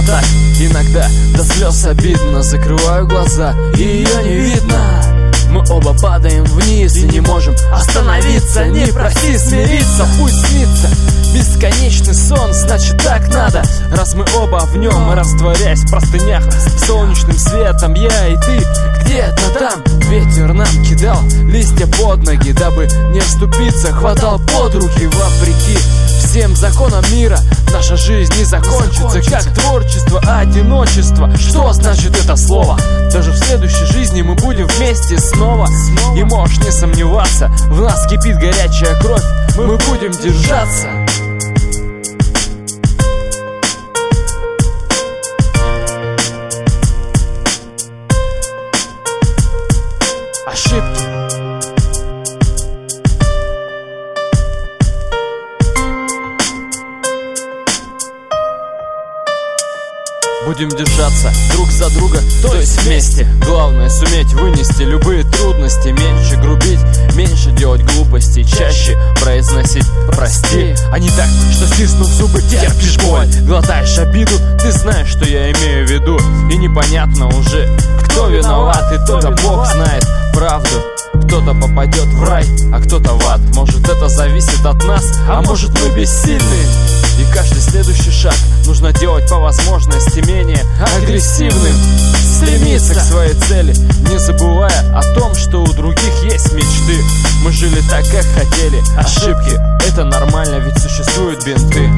так иногда до слез обидно. Закрываю глаза, и ее не видно. Мы оба падаем вниз и не можем остановиться. Не проси смириться, пусть снится бесконечный сон, значит так надо. Раз мы оба в нем, растворяясь в простынях, солнечным светом я и ты. Где-то там ветер нам кидал листья под ноги, дабы не оступиться, хватал под руки. Вопреки всем законам мира наша жизнь не закончится, как творчество, одиночество. Что значит это слово? Даже в следующей жизни мы будем вместе снова. И можешь не сомневаться, в нас кипит горячая кровь, мы будем держаться. Ошибки. Будем держаться друг за друга, то есть вместе. Главное суметь вынести любые трудности, меньше грубить, меньше делать глупостей, чаще произносить прости, а не так, что стиснув зубы терпишь боль, глотаешь обиду. Ты знаешь, что я имею в виду, и непонятно уже, кто виноват, и только Бог знает правду. Кто-то попадет в рай, а кто-то в ад. Может, это зависит от нас, а может, мы бессильны. И каждый следующий шаг нужно делать по возможности менее агрессивным. Стремиться к своей цели, не забывая о том, что у других есть мечты. Мы жили так, как хотели. Ошибки — это нормально, ведь существуют бинты.